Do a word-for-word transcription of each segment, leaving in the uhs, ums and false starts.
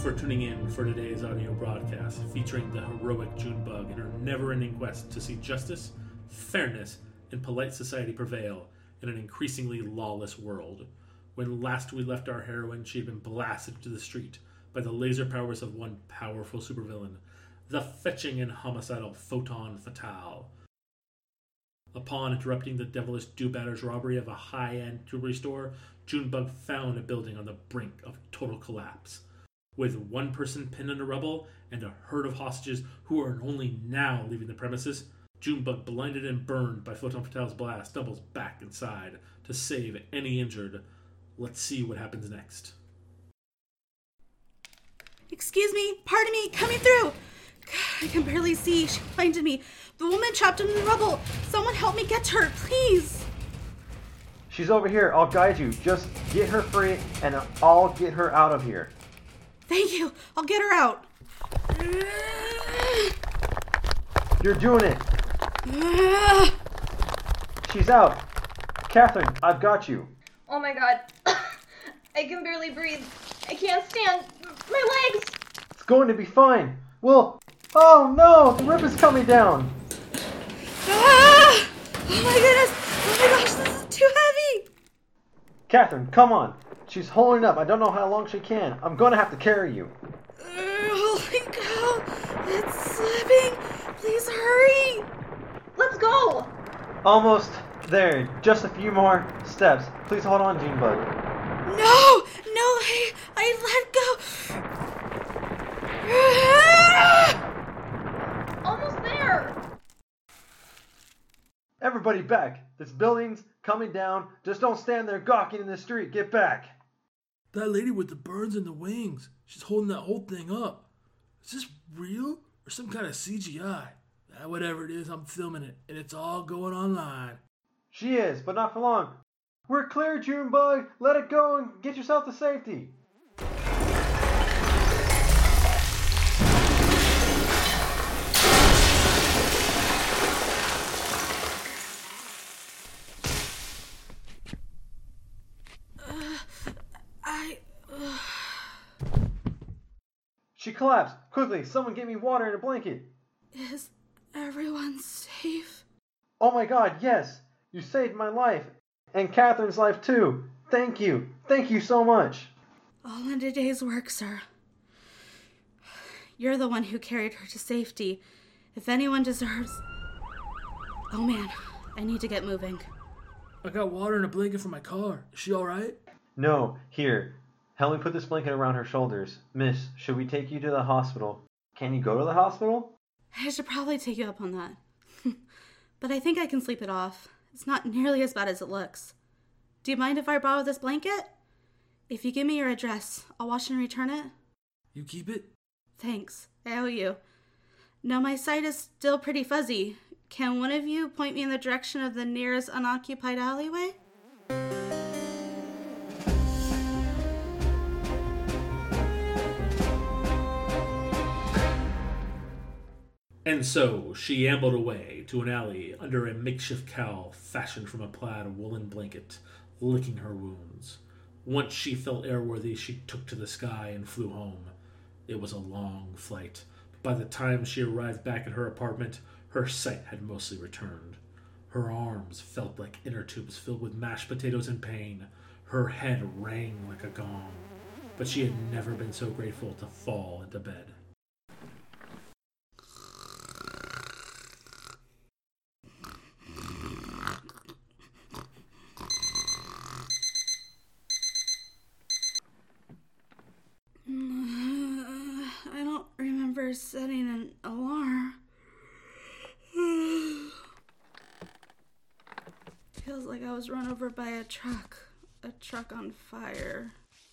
for tuning in for today's audio broadcast featuring the heroic Junebug in her never-ending quest to see justice, fairness, and polite society prevail in an increasingly lawless world. When last we left our heroine, she had been blasted to the street by the laser powers of one powerful supervillain, the fetching and homicidal Photon Fatale. Upon interrupting the devilish do-batter's robbery of a high-end jewelry store, Junebug found a building on the brink of total collapse. With one person pinned under rubble and a herd of hostages who are only now leaving the premises, Junebug, blinded and burned by Photon Fatale's blast, stumbles back inside to save any injured. Let's see what happens next. Excuse me, pardon me, coming through. I can barely see. She blinded me. The woman trapped in the rubble. Someone help me get to her, please. She's over here. I'll guide you. Just get her free, and I'll get her out of here. Thank you. I'll get her out. You're doing it. She's out. Catherine, I've got you. Oh my god. I can barely breathe. I can't stand. My legs. It's going to be fine. Well, oh no, the rip is coming down. Ah! Oh my goodness. Oh my gosh, this is too heavy. Catherine, come on. She's holding up. I don't know how long she can. I'm going to have to carry you. Uh, holy cow. It's slipping. Please hurry. Let's go. Almost there. Just a few more steps. Please hold on, Junebug. No, no, I, I let go. Almost there. Everybody back. This building's coming down. Just don't stand there gawking in the street. Get back. That lady with the burns in the wings, she's holding that whole thing up. Is this real or some kind of C G I? Uh, whatever it is, I'm filming it, and it's all going online. She is, but not for long. We're clear, Junebug. Let it go and get yourself to safety. She collapsed. Quickly, someone get me water and a blanket. Is everyone safe? Oh my god, yes. You saved my life. And Catherine's life too. Thank you. Thank you so much. All in a day's work, sir. You're the one who carried her to safety. If anyone deserves... Oh man, I need to get moving. I got water and a blanket for my car. Is she alright? No, here. Help me put this blanket around her shoulders. Miss, should we take you to the hospital? Can you go to the hospital? I should probably take you up on that. But I think I can sleep it off. It's not nearly as bad as it looks. Do you mind if I borrow this blanket? If you give me your address, I'll wash and return it. You keep it? Thanks. I owe you. No, my sight is still pretty fuzzy. Can one of you point me in the direction of the nearest unoccupied alleyway? And so she ambled away to an alley under a makeshift cowl fashioned from a plaid woolen blanket, licking her wounds. Once she felt airworthy, she took to the sky and flew home. It was a long flight, but by the time she arrived back at her apartment, her sight had mostly returned. Her arms felt like inner tubes filled with mashed potatoes in pain. Her head rang like a gong, but she had never been so grateful to fall into bed. Setting an alarm. Feels like I was run over by a truck. A truck on fire.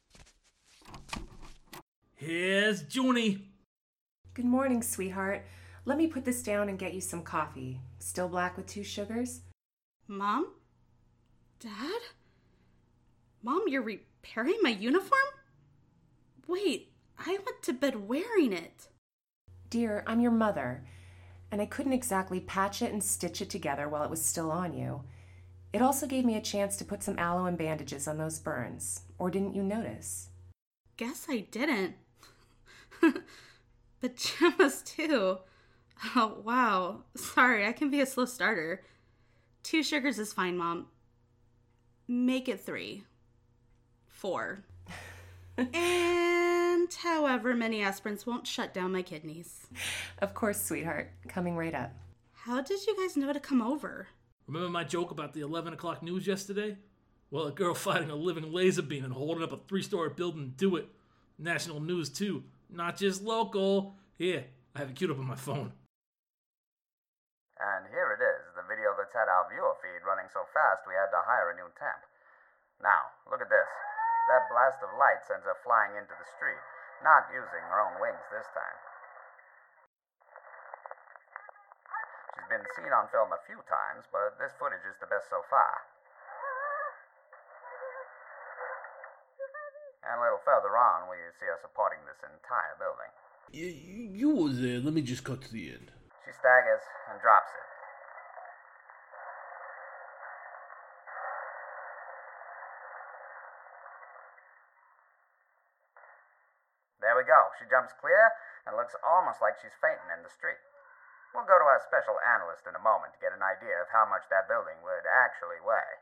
Here's Junie. Good morning, sweetheart. Let me put this down and get you some coffee. Still black with two sugars? Mom? Dad? Mom, you're repairing my uniform? Wait, I went to bed wearing it. Dear, I'm your mother, and I couldn't exactly patch it and stitch it together while it was still on you. It also gave me a chance to put some aloe and bandages on those burns. Or didn't you notice? Guess I didn't. Pajamas too. Oh, wow. Sorry, I can be a slow starter. Two sugars is fine, Mom. Make it three. Four. And however many aspirins won't shut down my kidneys. Of course, sweetheart. Coming right up. How did you guys know to come over? Remember my joke about the eleven o'clock news yesterday? Well, a girl fighting a living laser beam and holding up a three-story building do it. National news, too. Not just local. Here, I have it queued up on my phone. And here it is, the video that's had our viewer feed running so fast we had to hire a new temp. Now, look at this. That blast of light sends her flying into the street, not using her own wings this time. She's been seen on film a few times, but this footage is the best so far. And a little further on, we see her supporting this entire building. You, you was there. Let me just cut to the end. She staggers and drops it. There we go. She jumps clear and looks almost like she's fainting in the street. We'll go to our special analyst in a moment to get an idea of how much that building would actually weigh.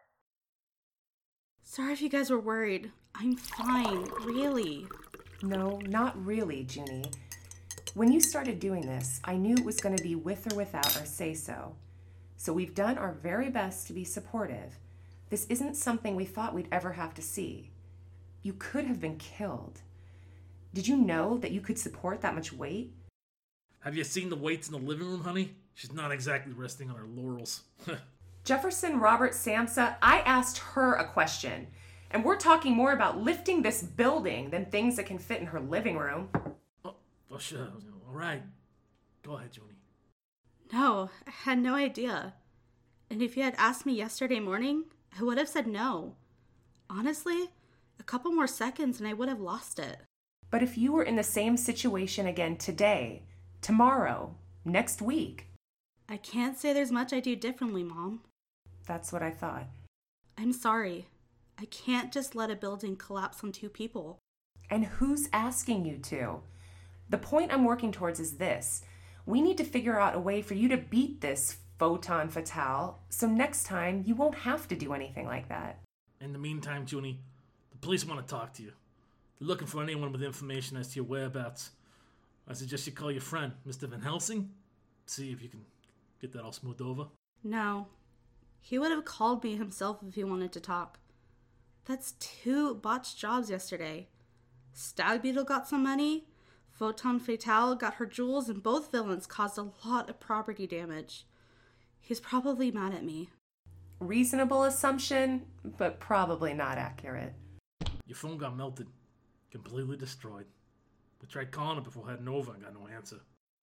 Sorry if you guys were worried. I'm fine, really. No, not really, Junie. When you started doing this, I knew it was going to be with or without our say-so. So we've done our very best to be supportive. This isn't something we thought we'd ever have to see. You could have been killed. Did you know that you could support that much weight? Have you seen the weights in the living room, honey? She's not exactly resting on her laurels. Jefferson Robert Samsa, I asked her a question. And we're talking more about lifting this building than things that can fit in her living room. Oh, oh sure. All right. Go ahead, Junie. No, I had no idea. And if you had asked me yesterday morning, I would have said no. Honestly, a couple more seconds and I would have lost it. But if you were in the same situation again today, tomorrow, next week... I can't say there's much I do differently, Mom. That's what I thought. I'm sorry. I can't just let a building collapse on two people. And who's asking you to? The point I'm working towards is this. We need to figure out a way for you to beat this photon fatale, so next time you won't have to do anything like that. In the meantime, Junie, the police want to talk to you. They're looking for anyone with information as to your whereabouts. I suggest you call your friend, Mister Van Helsing. See if you can get that all smoothed over. No. He would have called me himself if he wanted to talk. That's two botched jobs yesterday. Stag Beetle got some money, Photon Fatale got her jewels, and both villains caused a lot of property damage. He's probably mad at me. Reasonable assumption, but probably not accurate. Your phone got melted. Completely destroyed. We tried calling it before heading over and got no answer.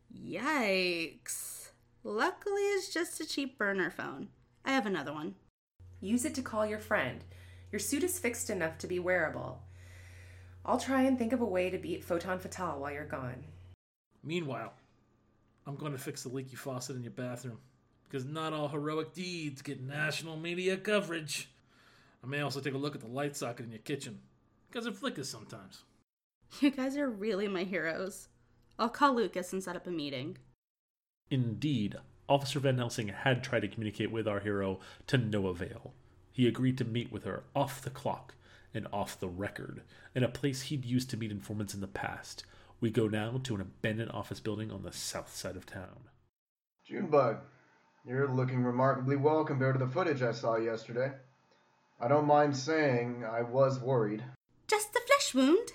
Yikes. Luckily, it's just a cheap burner phone. I have another one. Use it to call your friend. Your suit is fixed enough to be wearable. I'll try and think of a way to beat Photon Fatale while you're gone. Meanwhile, I'm going to fix the leaky faucet in your bathroom, because not all heroic deeds get national media coverage. I may also take a look at the light socket in your kitchen, because it flickers sometimes. You guys are really my heroes. I'll call Lucas and set up a meeting. Indeed, Officer Van Helsing had tried to communicate with our hero to no avail. He agreed to meet with her off the clock and off the record, in a place he'd used to meet informants in the past. We go now to an abandoned office building on the south side of town. Junebug, you're looking remarkably well compared to the footage I saw yesterday. I don't mind saying I was worried. Just the flesh wound?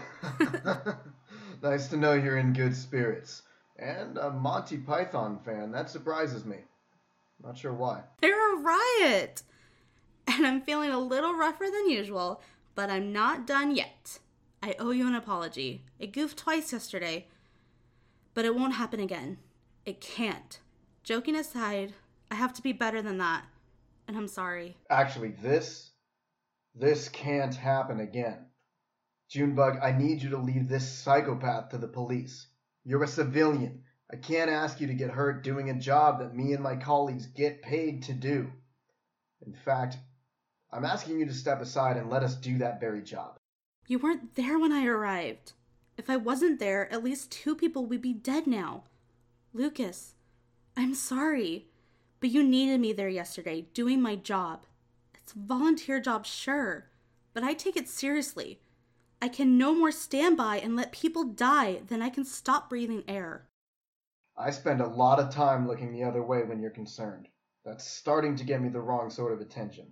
Nice to know you're in good spirits. And a Monty Python fan, that surprises me. Not sure why. They're a riot! And I'm feeling a little rougher than usual, but I'm not done yet. I owe you an apology. I goofed twice yesterday, but it won't happen again. It can't. Joking aside, I have to be better than that, and I'm sorry. Actually, this, this can't happen again. Junebug, I need you to leave this psychopath to the police. You're a civilian. I can't ask you to get hurt doing a job that me and my colleagues get paid to do. In fact, I'm asking you to step aside and let us do that very job. You weren't there when I arrived. If I wasn't there, at least two people would be dead now. Lucas, I'm sorry, but you needed me there yesterday, doing my job. It's a volunteer job, sure, but I take it seriously. I can no more stand by and let people die than I can stop breathing air. I spend a lot of time looking the other way when you're concerned. That's starting to get me the wrong sort of attention.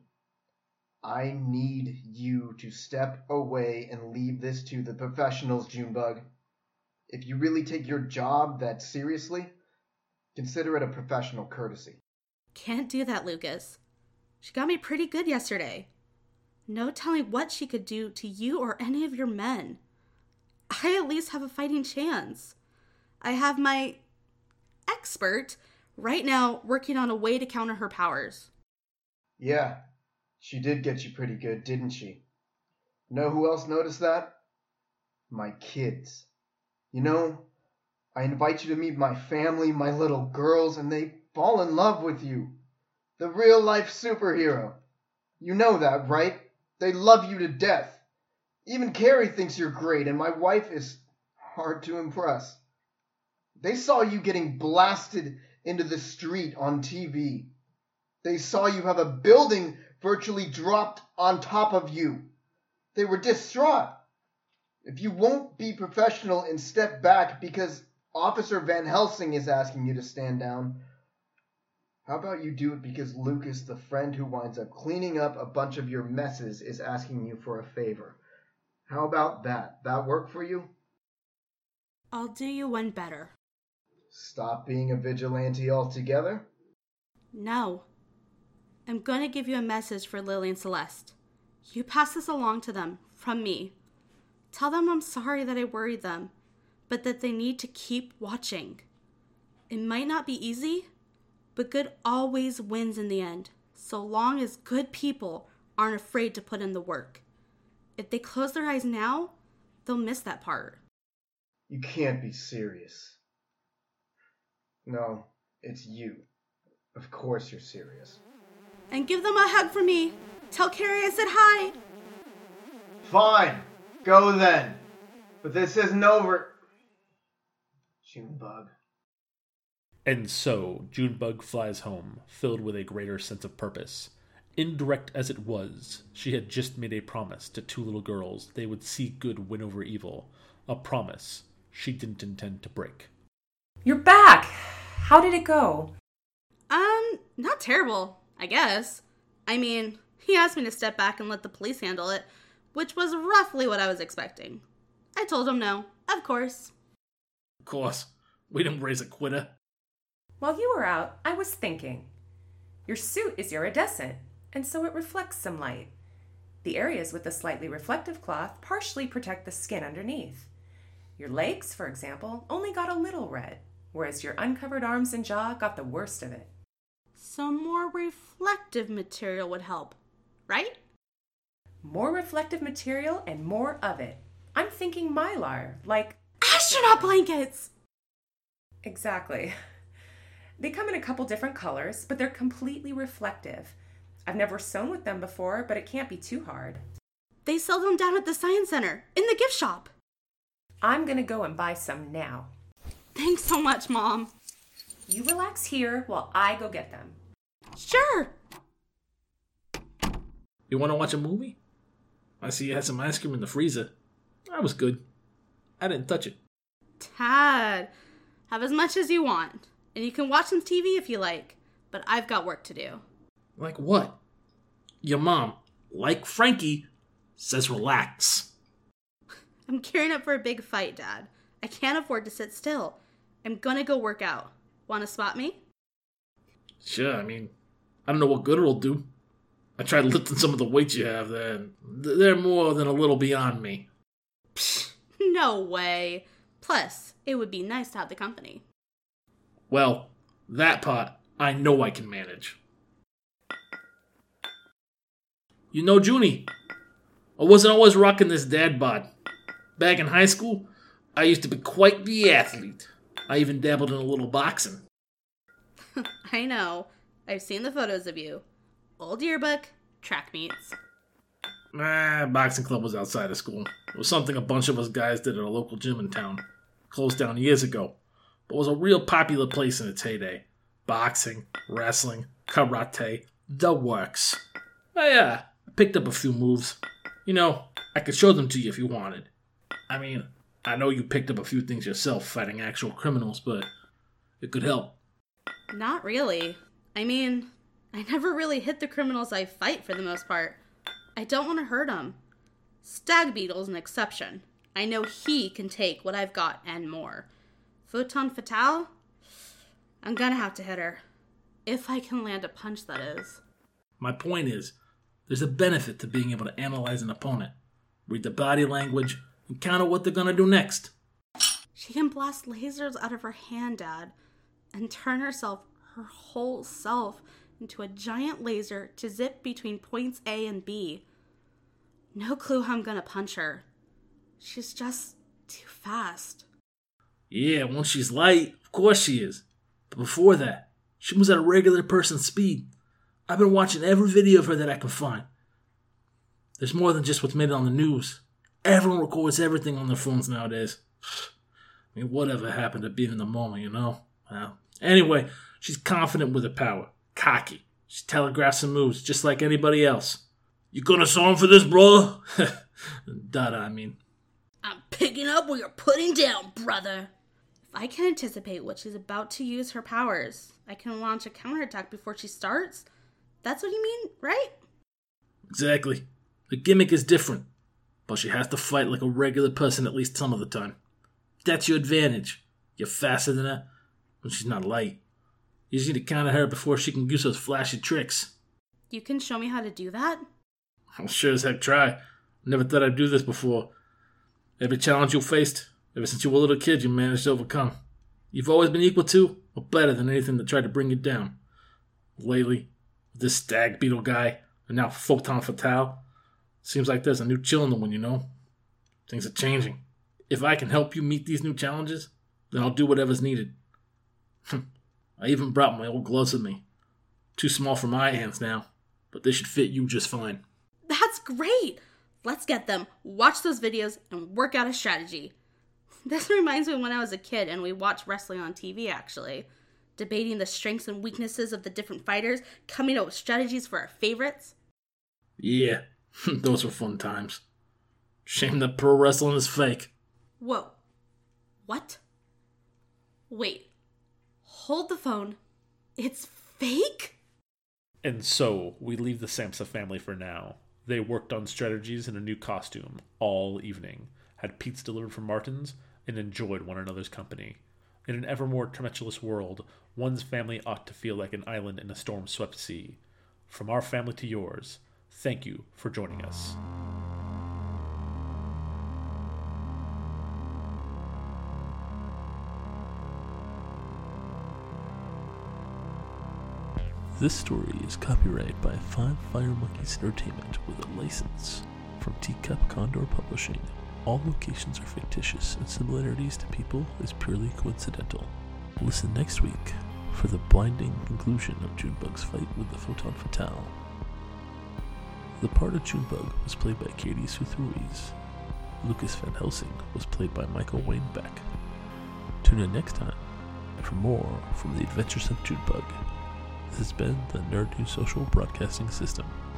I need you to step away and leave this to the professionals, Junebug. If you really take your job that seriously, consider it a professional courtesy. Can't do that, Lucas. She got me pretty good yesterday. No telling what she could do to you or any of your men. I at least have a fighting chance. I have my expert right now working on a way to counter her powers. Yeah, she did get you pretty good, didn't she? Know who else noticed that? My kids. You know, I invite you to meet my family, my little girls, and they fall in love with you. The real-life superhero. You know that, right? They love you to death. Even Carrie thinks you're great, and my wife is hard to impress. They saw you getting blasted into the street on T V. They saw you have a building virtually dropped on top of you. They were distraught. If you won't be professional and step back because Officer Van Helsing is asking you to stand down, how about you do it because Lucas, the friend who winds up cleaning up a bunch of your messes, is asking you for a favor? How about that? That work for you? I'll do you one better. Stop being a vigilante altogether? No. I'm going to give you a message for Lily and Celeste. You pass this along to them, from me. Tell them I'm sorry that I worried them, but that they need to keep watching. It might not be easy, but good always wins in the end, so long as good people aren't afraid to put in the work. If they close their eyes now, they'll miss that part. You can't be serious. No, it's you. Of course you're serious. And give them a hug for me. Tell Carrie I said hi. Fine. Go then. But this isn't over. Junebug. And so, Junebug flies home, filled with a greater sense of purpose. Indirect as it was, she had just made a promise to two little girls they would see good win over evil. A promise she didn't intend to break. You're back! How did it go? Um, not terrible, I guess. I mean, he asked me to step back and let the police handle it, which was roughly what I was expecting. I told him no, of course. Of course. We didn't raise a quitter. While you were out, I was thinking. Your suit is iridescent, and so it reflects some light. The areas with the slightly reflective cloth partially protect the skin underneath. Your legs, for example, only got a little red, whereas your uncovered arms and jaw got the worst of it. Some more reflective material would help, right? More reflective material and more of it. I'm thinking mylar, like... astronaut blankets! Exactly. They come in a couple different colors, but they're completely reflective. I've never sewn with them before, but it can't be too hard. They sell them down at the Science Center, in the gift shop. I'm gonna go and buy some now. Thanks so much, Mom. You relax here while I go get them. Sure. You want to watch a movie? I see you had some ice cream in the freezer. That was good. I didn't touch it. Tad, have as much as you want. And you can watch some T V if you like. But I've got work to do. Like what? Your mom, like Frankie, says relax. I'm gearing up for a big fight, Dad. I can't afford to sit still. I'm gonna go work out. Want to spot me? Sure, I mean, I don't know what good it'll do. I tried lifting some of the weights you have there, and they're more than a little beyond me. Psst. No way. Plus, it would be nice to have the company. Well, that part, I know I can manage. You know, Junie, I wasn't always rocking this dad bod. Back in high school, I used to be quite the athlete. I even dabbled in a little boxing. I know. I've seen the photos of you. Old yearbook, track meets. Nah, boxing club was outside of school. It was something a bunch of us guys did at a local gym in town. Closed down years ago, but was a real popular place in its heyday. Boxing, wrestling, karate, the works. Oh yeah, I picked up a few moves. You know, I could show them to you if you wanted. I mean, I know you picked up a few things yourself fighting actual criminals, but it could help. Not really. I mean, I never really hit the criminals I fight for the most part. I don't want to hurt them. Stag Beetle's an exception. I know he can take what I've got and more. Photon Fatale? I'm gonna have to hit her. If I can land a punch, that is. My point is, there's a benefit to being able to analyze an opponent, read the body language, and count out what they're gonna do next. She can blast lasers out of her hand, Dad, and turn herself, her whole self, into a giant laser to zip between points A and B. No clue how I'm gonna punch her. She's just too fast. Yeah, once she's light, of course she is. But before that, she moves at a regular person's speed. I've been watching every video of her that I can find. There's more than just what's made it on the news. Everyone records everything on their phones nowadays. I mean, whatever happened to being in the moment, you know? Well, anyway, she's confident with her power. Cocky. She telegraphs her moves just like anybody else. You gonna song for this, brother? Dada, I mean. I'm picking up what you're putting down, brother. If I can anticipate what she's about to use her powers, I can launch a counterattack before she starts. That's what you mean, right? Exactly. The gimmick is different, but she has to fight like a regular person at least some of the time. That's your advantage. You're faster than her when she's not light. You just need to counter her before she can use those flashy tricks. You can show me how to do that? I'll sure as heck try. Never thought I'd do this before. Every challenge you faced, ever since you were a little kid, you managed to overcome. You've always been equal to, or better than anything that tried to bring you down. Lately, with this Stag Beetle guy, and now Photon Fatale, seems like there's a new chill in the wind, you know? Things are changing. If I can help you meet these new challenges, then I'll do whatever's needed. I even brought my old gloves with me. Too small for my hands now, but they should fit you just fine. That's great! Let's get them, watch those videos, and work out a strategy. This reminds me of when I was a kid and we watched wrestling on T V, actually. Debating the strengths and weaknesses of the different fighters, coming up with strategies for our favorites. Yeah, those were fun times. Shame that pro wrestling is fake. Whoa. What? Wait. Hold the phone. It's fake? And so, we leave the Samsa family for now. They worked on strategies in a new costume all evening, had pizza delivered from Martin's, and enjoyed one another's company. In an ever more tumultuous world, one's family ought to feel like an island in a storm-swept sea. From our family to yours, thank you for joining us. This story is copyrighted by Five Fire Monkeys Entertainment with a license from Teacup Condor Publishing. All locations are fictitious and similarities to people is purely coincidental. Listen next week for the blinding conclusion of Junebug's fight with the Photon Fatale. The part of Junebug was played by Katie Sooth Ruiz. Lucas Van Helsing was played by Michael Wayne Beck. Tune in next time for more from the Adventures of Junebug. This has been the Nerd News Social Broadcasting System.